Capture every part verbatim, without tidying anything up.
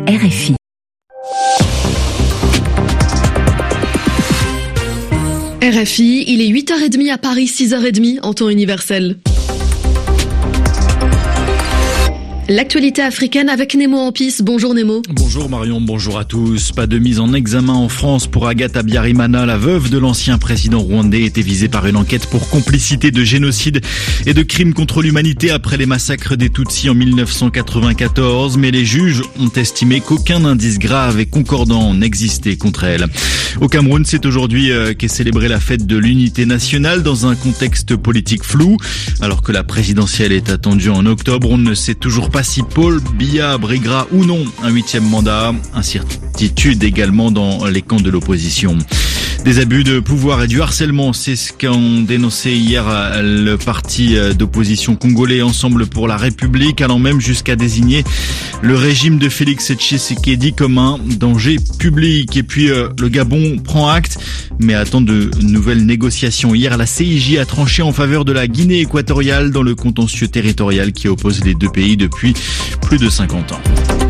R F I. R F I, il est huit heures trente à Paris, six heures trente en temps universel. L'actualité africaine avec Nemo Ampis. Bonjour Nemo. Bonjour Marion, bonjour à tous. Pas de mise en examen en France pour Agatha Habyarimana. La veuve de l'ancien président rwandais était visée par une enquête pour complicité de génocide et de crimes contre l'humanité après les massacres des Tutsis en mille neuf cent quatre-vingt-quatorze. Mais les juges ont estimé qu'aucun indice grave et concordant n'existait contre elle. Au Cameroun, c'est aujourd'hui qu'est célébrée la fête de l'unité nationale dans un contexte politique flou. Alors que la présidentielle est attendue en octobre, on ne sait toujours pas si Paul Biya briguera ou non un huitième mandat. Incertitude également dans les camps de l'opposition. Des abus de pouvoir et du harcèlement, c'est ce qu'ont dénoncé hier le parti d'opposition congolais Ensemble pour la République, allant même jusqu'à désigner le régime de Félix Tshisekedi comme un danger public. Et puis le Gabon prend acte, mais attend de nouvelles négociations. Hier, la C I J a tranché en faveur de la Guinée équatoriale dans le contentieux territorial qui oppose les deux pays depuis plus de cinquante ans.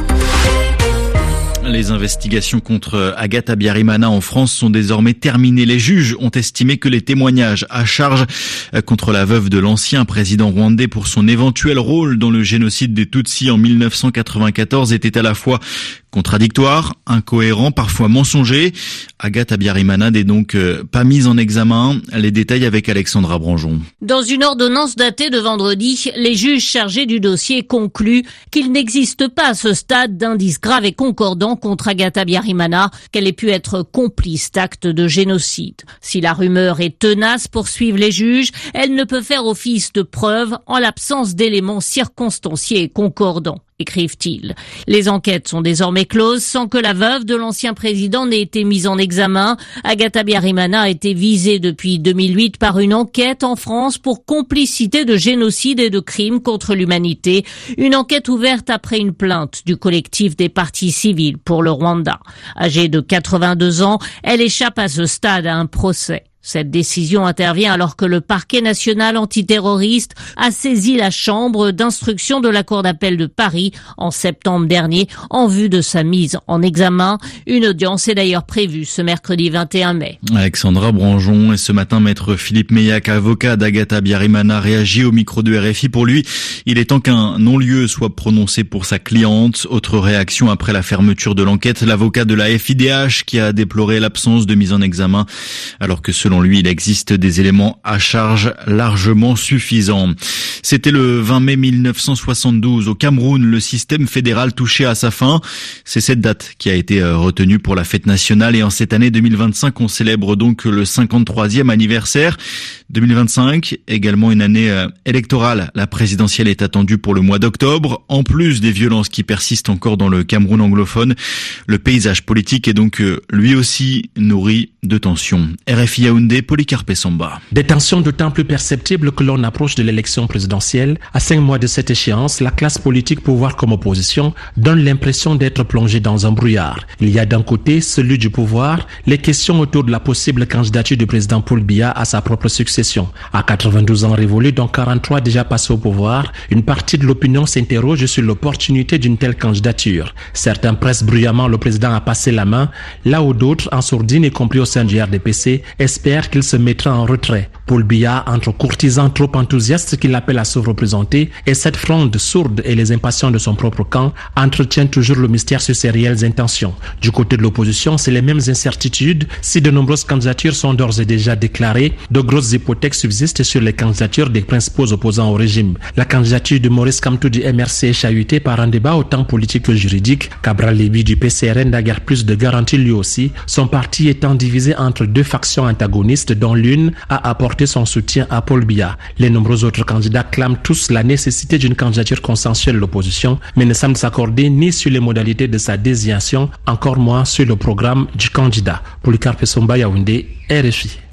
Les investigations contre Agatha Habyarimana en France sont désormais terminées. Les juges ont estimé que les témoignages à charge contre la veuve de l'ancien président rwandais pour son éventuel rôle dans le génocide des Tutsis en mille neuf cent quatre-vingt-quatorze étaient à la fois contradictoires, incohérents, parfois mensongers. Agatha Habyarimana n'est donc pas mise en examen. Les détails avec Alexandra Branjon. Dans une ordonnance datée de vendredi, les juges chargés du dossier concluent qu'il n'existe pas à ce stade d'indices graves et concordants contre Agatha Habyarimana, qu'elle ait pu être complice d'actes de génocide. Si la rumeur est tenace, poursuivent les juges, elle ne peut faire office de preuve en l'absence d'éléments circonstanciés et concordants, écrivent-ils. Les enquêtes sont désormais closes sans que la veuve de l'ancien président n'ait été mise en examen. Agatha Habyarimana a été visée depuis deux mille huit par une enquête en France pour complicité de génocide et de crimes contre l'humanité. Une enquête ouverte après une plainte du collectif des partis civils pour le Rwanda. Âgée de quatre-vingt-deux ans, elle échappe à ce stade à un procès. Cette décision intervient alors que le parquet national antiterroriste a saisi la chambre d'instruction de la Cour d'appel de Paris en septembre dernier en vue de sa mise en examen. Une audience est d'ailleurs prévue ce mercredi vingt et un mai. Alexandra Branjon, et ce matin, maître Philippe Meillac, avocat d'Agatha Habyarimana, réagit au micro de R F I. Pour lui, il est temps qu'un non-lieu soit prononcé pour sa cliente. Autre réaction après la fermeture de l'enquête, l'avocat de la F I D H qui a déploré l'absence de mise en examen alors que selon lui, il existe des éléments à charge largement suffisants. C'était le vingt mai mille neuf cent soixante-douze. Au Cameroun, le système fédéral touchait à sa fin. C'est cette date qui a été retenue pour la fête nationale. Et en cette année deux mille vingt-cinq, on célèbre donc le cinquante-troisième anniversaire. deux mille vingt-cinq, également une année électorale. La présidentielle est attendue pour le mois d'octobre. En plus des violences qui persistent encore dans le Cameroun anglophone, le paysage politique est donc lui aussi nourri de tensions. R F I Yaoundé, Polycarpe Samba. Des tensions d'autant plus perceptibles que l'on approche de l'élection présidentielle. À cinq mois de cette échéance, la classe politique, pouvoir comme opposition, donne l'impression d'être plongée dans un brouillard. Il y a d'un côté celui du pouvoir, les questions autour de la possible candidature du président Paul Biya à sa propre succession. À quatre-vingt-douze ans révolus, dont quarante-trois déjà passés au pouvoir, une partie de l'opinion s'interroge sur l'opportunité d'une telle candidature. Certains pressent bruyamment le président à passer la main, là où d'autres, en sourdine, y compris au sein du R D P C, espèrent qu'il se mettra en retrait. Paul Biya, entre courtisans trop enthousiastes qu'il appelle à se représenter, et cette fronde sourde et les impatients de son propre camp entretiennent toujours le mystère sur ses réelles intentions. Du côté de l'opposition, c'est les mêmes incertitudes. Si de nombreuses candidatures sont d'ores et déjà déclarées, de grosses hypothèques subsistent sur les candidatures des principaux opposants au régime. La candidature de Maurice Kamto du M R C est chahutée par un débat autant politique que juridique. Cabral Lévy du P C R N n'a guère plus de garanties lui aussi, son parti étant divisé entre deux factions antagonistes dont l'une a apporté son soutien à Paul Biya. Les nombreux autres candidats clament tous la nécessité d'une candidature consensuelle de l'opposition, mais ne semblent s'accorder ni sur les modalités de sa désignation, encore moins sur le programme du candidat. Polycarpe Samba, Yaoundé, R F I.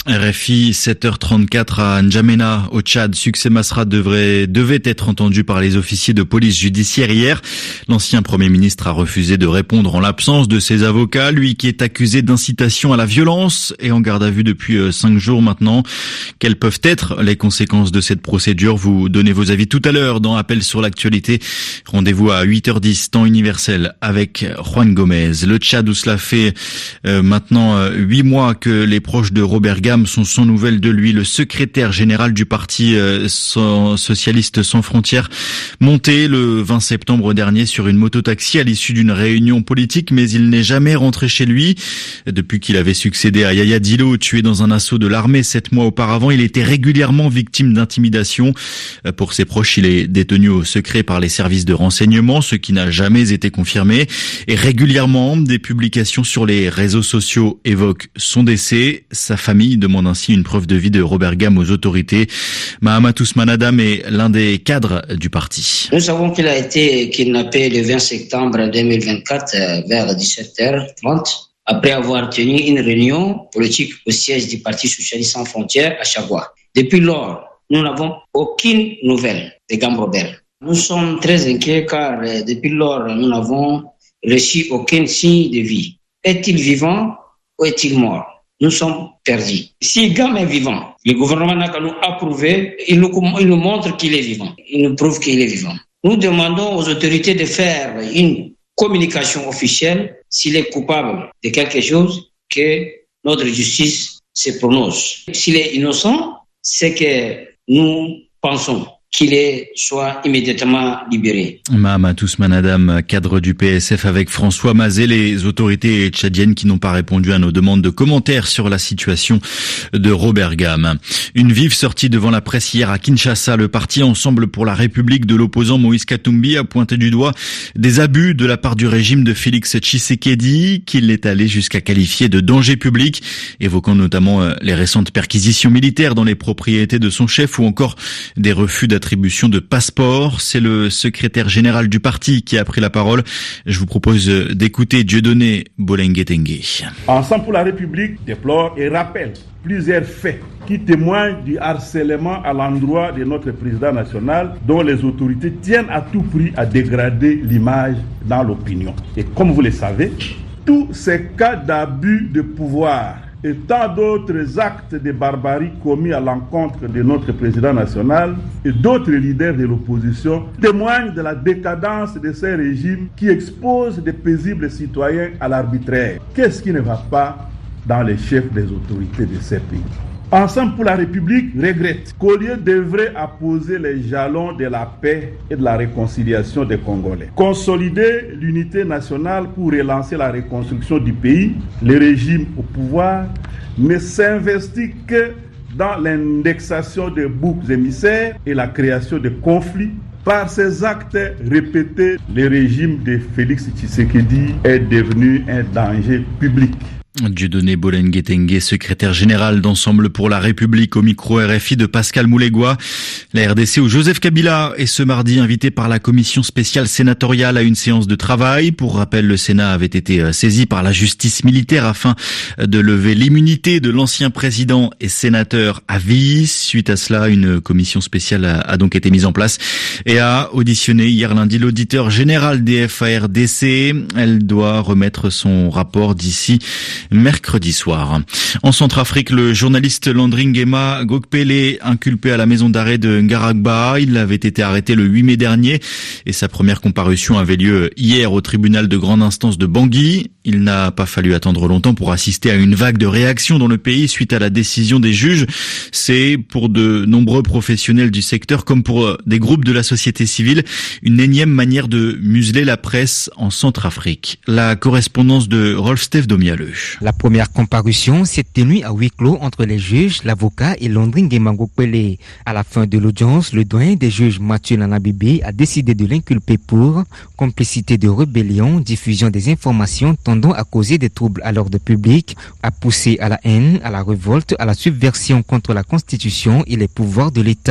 R F I, sept heures trente-quatre à N'Djamena, au Tchad. Succès Masra devrait, devait être entendu par les officiers de police judiciaire hier. L'ancien Premier ministre a refusé de répondre en l'absence de ses avocats, lui qui est accusé d'incitation à la violence et en garde à vue depuis cinq jours maintenant. Quelles peuvent être les conséquences de cette procédure? Vous donnez vos avis tout à l'heure dans Appel sur l'actualité. Rendez-vous à huit heures dix, temps universel, avec Juan Gomez. Le Tchad, où cela fait euh, maintenant huit euh, mois que les proches de Robert Gam sont sans nouvelles de lui. Le secrétaire général du parti euh, socialiste sans frontières, monté le vingt septembre dernier sur une mototaxi à l'issue d'une réunion politique, mais il n'est jamais rentré chez lui. Depuis qu'il avait succédé à Yaya Dillo, tué dans un assaut de l'armée sept mois auparavant, il était régulièrement victime d'intimidation. Pour ses proches, il est détenu au secret par les services de renseignement, ce qui n'a jamais été confirmé. Et régulièrement, des publications sur les réseaux sociaux évoquent son décès. Sa famille demande ainsi une preuve de vie de Robert Gam aux autorités. Mahamat Ousmane Adam est l'un des cadres du parti. Nous savons qu'il a été kidnappé le vingt septembre deux mille vingt-quatre vers dix-sept heures trente après avoir tenu une réunion politique au siège du Parti socialiste sans frontières à Chagua. Depuis lors, nous n'avons aucune nouvelle de Gam Robert. Nous sommes très inquiets car depuis lors, nous n'avons reçu aucun signe de vie. Est-il vivant ou est-il mort? Nous sommes perdus. Si Gam est vivant, le gouvernement n'a qu'à nous approuver, il nous, il nous montre qu'il est vivant. Il nous prouve qu'il est vivant. Nous demandons aux autorités de faire une communication officielle s'il est coupable de quelque chose, que notre justice se prononce. S'il est innocent, c'est que nous pensons qu'il est soit immédiatement libéré. Mahamat Ousmane Adam, cadre du P S F avec François Mazet, les autorités tchadiennes qui n'ont pas répondu à nos demandes de commentaires sur la situation de Robert Gam. Une vive sortie devant la presse hier à Kinshasa. Le parti Ensemble pour la République de l'opposant Moïse Katumbi a pointé du doigt des abus de la part du régime de Félix Tshisekedi, qu'il est allé jusqu'à qualifier de danger public, évoquant notamment les récentes perquisitions militaires dans les propriétés de son chef ou encore des refus d'attribution de passeport. C'est le secrétaire général du parti qui a pris la parole. Je vous propose d'écouter Dieudonné Bolengue-Tengue. Ensemble pour la République déplore et rappelle plusieurs faits qui témoignent du harcèlement à l'endroit de notre président national, dont les autorités tiennent à tout prix à dégrader l'image dans l'opinion. Et comme vous le savez, tous ces cas d'abus de pouvoir et tant d'autres actes de barbarie commis à l'encontre de notre président national et d'autres leaders de l'opposition témoignent de la décadence de ces régimes qui exposent de paisibles citoyens à l'arbitraire. Qu'est-ce qui ne va pas dans les chefs des autorités de ces pays? Ensemble pour la République regrette qu'au lieu d'œuvrer à poser les jalons de la paix et de la réconciliation des Congolais, consolider l'unité nationale pour relancer la reconstruction du pays, le régime au pouvoir ne s'investit que dans l'indexation des boucs émissaires et la création de conflits. Par ces actes répétés, le régime de Félix Tshisekedi est devenu un danger public. Dieudonné Bolengue-Tengue, secrétaire général d'Ensemble pour la République, au micro R F I de Pascal Moulegua. La R D C où Joseph Kabila est ce mardi invité par la commission spéciale sénatoriale à une séance de travail. Pour rappel, le Sénat avait été saisi par la justice militaire afin de lever l'immunité de l'ancien président et sénateur à vie. Suite à cela, une commission spéciale a donc été mise en place et a auditionné hier lundi l'auditeur général des F A R D C. Elle doit remettre son rapport d'ici mercredi soir. En Centrafrique, le journaliste Landry Nguema Gokpele, inculpé à la maison d'arrêt de Ngaragba, il avait été arrêté le huit mai dernier et sa première comparution avait lieu hier au tribunal de grande instance de Bangui. Il n'a pas fallu attendre longtemps pour assister à une vague de réactions dans le pays suite à la décision des juges. C'est pour de nombreux professionnels du secteur comme pour des groupes de la société civile une énième manière de museler la presse en Centrafrique. La correspondance de Rolf-Steve Domialeux. La première comparution s'est tenue à huis clos entre les juges, l'avocat et Landry Nguema Gokpele. À la fin de l'audience, le doyen des juges Mathieu Nanabébé a décidé de l'inculper pour complicité de rébellion, diffusion des informations tendant à causer des troubles à l'ordre public, à pousser à la haine, à la révolte, à la subversion contre la Constitution et les pouvoirs de l'État.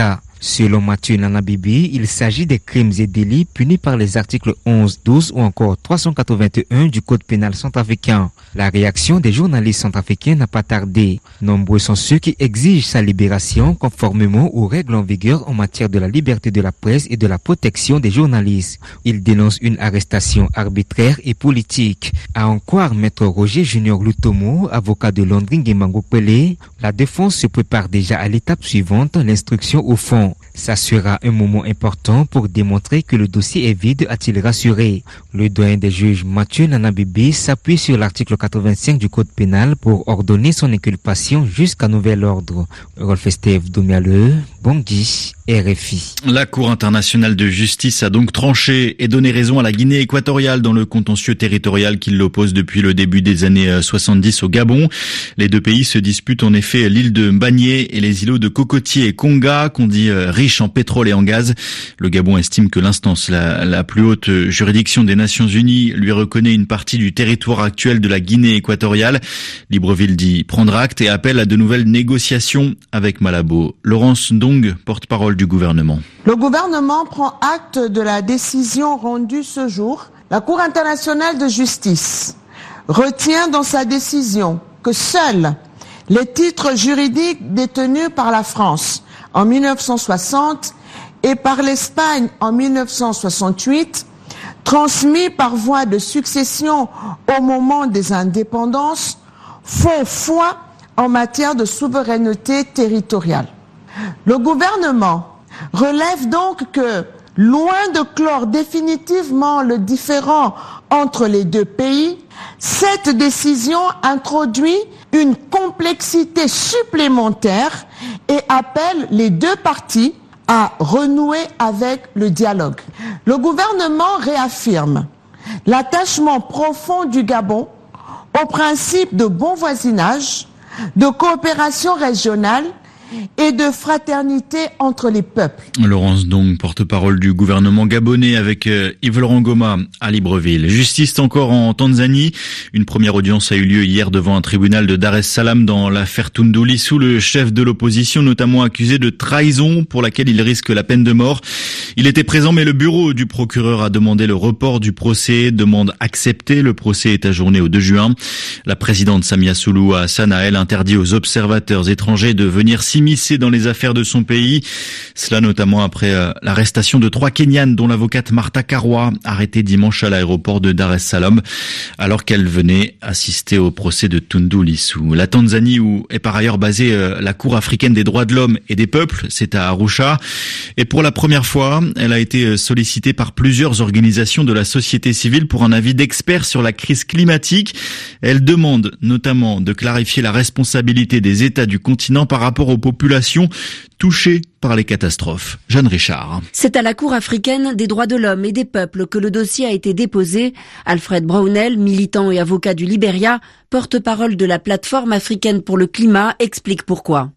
Selon Mathieu Nana Bibi, il s'agit des crimes et délits punis par les articles onze, douze ou encore trois cent quatre-vingt-un du Code pénal centrafricain. La réaction des journalistes centrafricains n'a pas tardé. Nombreux sont ceux qui exigent sa libération conformément aux règles en vigueur en matière de la liberté de la presse et de la protection des journalistes. Ils dénoncent une arrestation arbitraire et politique. À en croire Maître Roger Junior Lutomo, avocat de Londring et Mangopele, la défense se prépare déjà à l'étape suivante, l'instruction au fond. Ça sera un moment important pour démontrer que le dossier est vide, a-t-il rassuré. Le doyen des juges Mathieu Nana Bibi s'appuie sur l'article quatre-vingt-cinq du Code pénal pour ordonner son inculpation jusqu'à nouvel ordre. Rolf Estève Domialeux, Bangui, R F I. La Cour internationale de justice a donc tranché et donné raison à la Guinée équatoriale dans le contentieux territorial qui l'oppose depuis le début des années soixante-dix au Gabon. Les deux pays se disputent en effet l'île de Mbagné et les îlots de Cocotier et Konga, qu'on dit riches en pétrole et en gaz. Le Gabon estime que l'instance, la, la plus haute juridiction des Nations Unies, lui reconnaît une partie du territoire actuel de la Guinée équatoriale. Libreville dit prendre acte et appelle à de nouvelles négociations avec Malabo. Laurence Ndong, porte-parole du gouvernement. Le gouvernement prend acte de la décision rendue ce jour. La Cour internationale de justice retient dans sa décision que seuls les titres juridiques détenus par la France en mille neuf cent soixante et par l'Espagne en mille neuf cent soixante-huit, transmis par voie de succession au moment des indépendances, font foi en matière de souveraineté territoriale. Le gouvernement relève donc que, loin de clore définitivement le différend entre les deux pays, cette décision introduit une complexité supplémentaire et appelle les deux parties à renouer avec le dialogue. Le gouvernement réaffirme l'attachement profond du Gabon au principe de bon voisinage, de coopération régionale et de fraternité entre les peuples. Laurence Ndong, porte-parole du gouvernement gabonais avec Yves Laurent Goma à Libreville. Justice encore en Tanzanie. Une première audience a eu lieu hier devant un tribunal de Dar es Salaam dans l'affaire Tundu Lissu, le chef de l'opposition notamment accusé de trahison pour laquelle il risque la peine de mort. Il était présent mais le bureau du procureur a demandé le report du procès, demande acceptée. Le procès est ajourné au deux juin. La présidente Samia Suluhu Hassan a elle interdit aux observateurs étrangers de venir s'immiscer dans les affaires de son pays. Cela notamment après euh, l'arrestation de trois Kenyanes dont l'avocate Martha Karua, arrêtée dimanche à l'aéroport de Dar es Salaam alors qu'elle venait assister au procès de Tundu Lissu. La Tanzanie où est par ailleurs basée euh, la Cour africaine des droits de l'homme et des peuples, c'est à Arusha. Et pour la première fois, elle a été sollicitée par plusieurs organisations de la société civile pour un avis d'experts sur la crise climatique. Elle demande notamment de clarifier la responsabilité des États du continent par rapport aux populations touchées par les catastrophes. Jeanne Richard. C'est à la Cour africaine des droits de l'homme et des peuples que le dossier a été déposé. Alfred Brownell, militant et avocat du Libéria, porte-parole de la plateforme africaine pour le climat, explique pourquoi.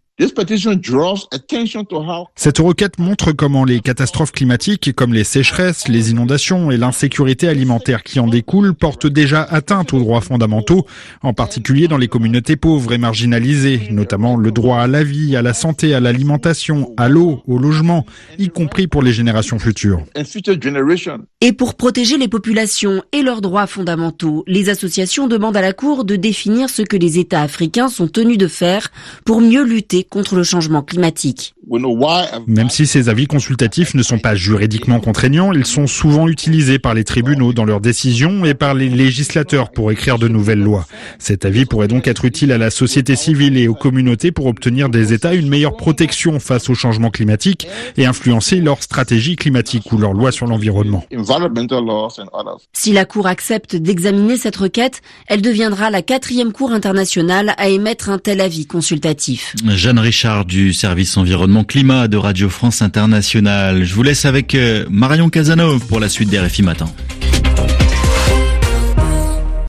Cette requête montre comment les catastrophes climatiques, comme les sécheresses, les inondations et l'insécurité alimentaire qui en découlent, portent déjà atteinte aux droits fondamentaux, en particulier dans les communautés pauvres et marginalisées, notamment le droit à la vie, à la santé, à l'alimentation, à l'eau, au logement, y compris pour les générations futures. Et pour protéger les populations et leurs droits fondamentaux, les associations demandent à la Cour de définir ce que les États africains sont tenus de faire pour mieux lutter contre le changement climatique. Même si ces avis consultatifs ne sont pas juridiquement contraignants, ils sont souvent utilisés par les tribunaux dans leurs décisions et par les législateurs pour écrire de nouvelles lois. Cet avis pourrait donc être utile à la société civile et aux communautés pour obtenir des États une meilleure protection face au changement climatique et influencer leur stratégie climatique ou leurs lois sur l'environnement. Si la Cour accepte d'examiner cette requête, elle deviendra la quatrième Cour internationale à émettre un tel avis consultatif. Jeanne Richard du service environnement climat de Radio France Internationale. Je vous laisse avec Marion Casanov pour la suite des R F I Matin.